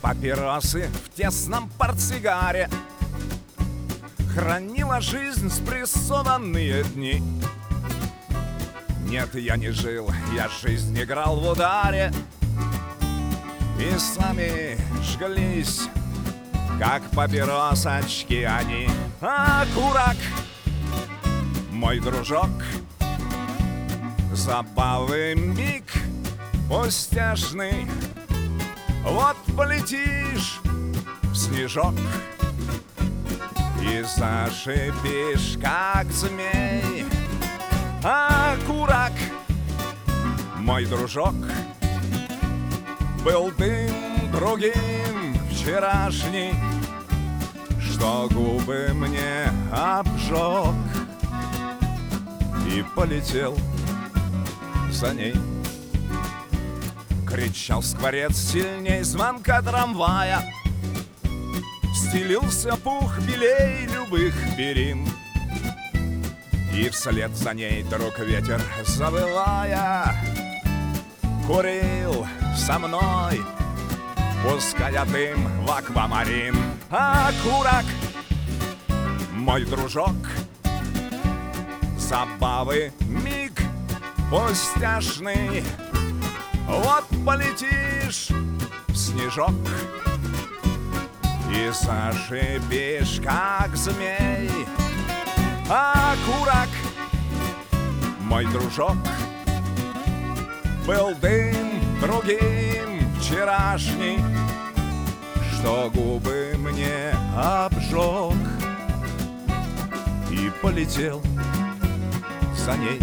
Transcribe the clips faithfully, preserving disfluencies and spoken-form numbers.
папиросы в тесном портсигаре хранила жизнь спрессованные дни. Нет, я не жил, я жизнь играл в ударе, и сами жглись, как папиросочки они. А курак, мой дружок, забавы миг пустяшный. Вот полетишь в снежок и зашипишь, как змей. А курак, мой дружок, был дым другим вчерашний, что губы мне обжег, и полетел за ней. Кричал скворец сильней звонка трамвая, стелился пух белей любых перин, и вслед за ней друг ветер, завывая, курил со мной, пуская дым в аквамарин. А курак, мой дружок, забавы миг пустяшный. Вот полетишь в снежок и зашипишь, как змей. А курак, мой дружок, был дым другим вчерашний, что губы мне обжег, и полетел за ней.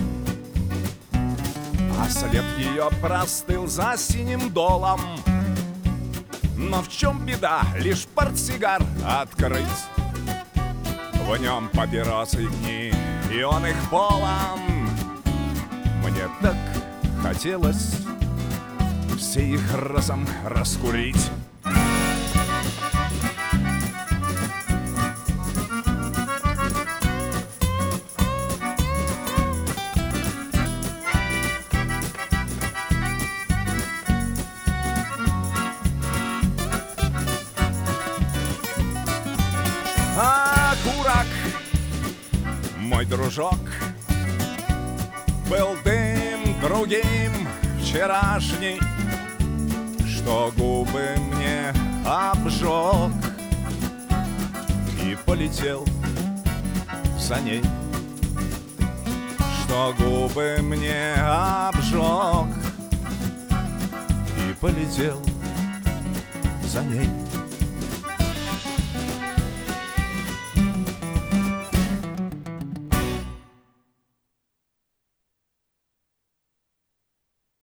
А след ее простыл за синим долом. Но в чем беда, лишь портсигар открыть. В нем папиросы дни, и он их полон. Мне так хотелось все их разом раскурить. А курак, мой дружок, был дым другим вчерашний, что губы мне обжег, и полетел за ней, что губы мне обжег, и полетел за ней.